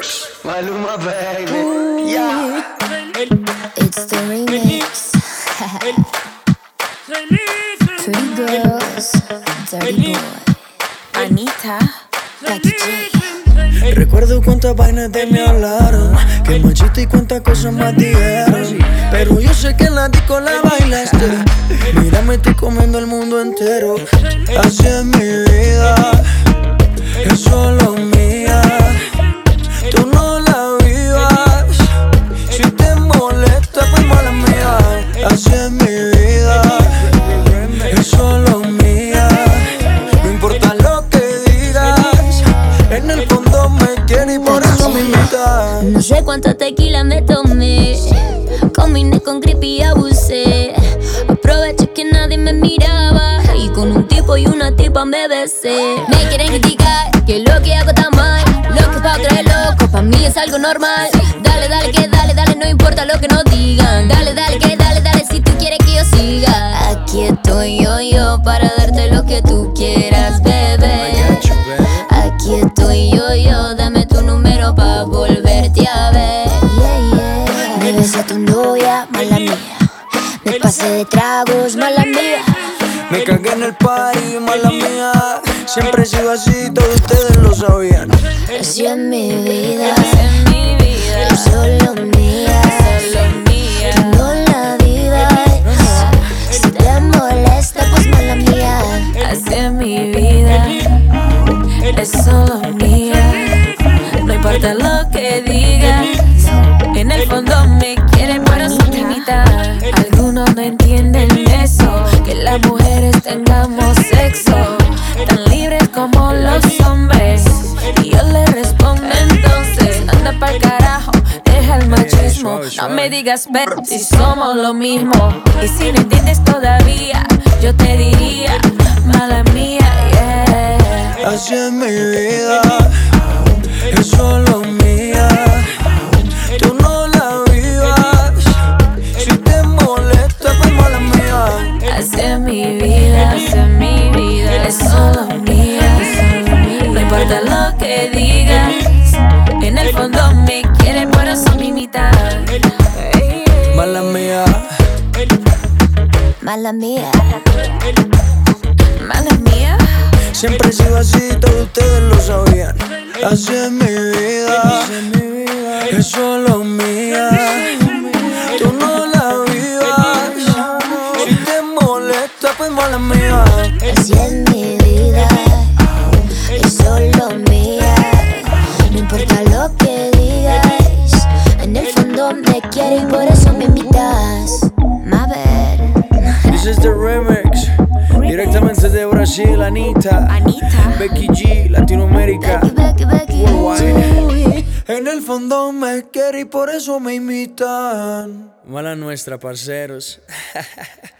Maluma, baby. Yeah. It's the remix. Pretty girls, dirty boy. Anita, Becky J. Recuerdo cuántas vainas de me hablaron, que machista y cuántas cosas más dijeron. Pero yo sé que en la disco la bailaste. Mira, me estoy comiendo el mundo entero. Así es mi vida, es solo mía. Tú no la vivas. Si te molesta, pues mala mía. Así es mi vida, es solo mía. No importa lo que digas, en el fondo me quieres y por eso me invitas. No sé cuánta tequila me tomé, combiné con creepy y abusé. Aproveché que nadie me miraba y con un tipo y una tipa me besé. Me quieren criticar que lo que hago está mal, lo que pa' otra es loco, pa' mí es algo normal. Dale, dale, que dale, dale, no importa lo que nos digan. Dale, dale, que dale, dale, si tú quieres que yo siga. Aquí estoy yo para darte lo que tú quieras, bebé. Aquí estoy yo, dame tu número pa' volverte a ver. Me besé a tu novia, mala mía. Me pasé de tragos, mala mía. Me cagué en el party, mala mía. Siempre he sido así, todos ustedes lo sabían. Así es mi vida, es solo mía. Tú no la vivas. Si te molesta, pues mala mía. Así es mi vida, es solo mía. No importa lo que digas, en el fondo me quieren, pero son mi mitad. Algunos no entienden eso, que las mujeres tengamos sexo tan libres como los hombres. Y yo le respondo entonces, anda pa'l carajo, deja el machismo. No me digas pero si somos lo mismo. Y si no entiendes todavía, yo te diría, mala mía, yeah. Así es mi vida, es solo mía. Tú no la vivas. Si te molesta, pues mala mía. Así es mi vida, es solo mía, no importa lo que digas, en el fondo me quieren, pero son mi mitad. Mala mía, Mala mía. Mala mía, siempre he sido así, todos ustedes lo sabían. Así es mi vida, es solo mía. Tú no la vivas. Si te molesta, pues mala mía. Así es mi vida, es solo mía. No importa lo que digas, en el fondo me quieres y por eso me invitas. Ma ver. This is the remix, directamente de Brasil, Anita, Becky G, Latinoamérica, Becky. worldwide. En el fondo me quiere y por eso me imitan. Mala nuestra, parceros.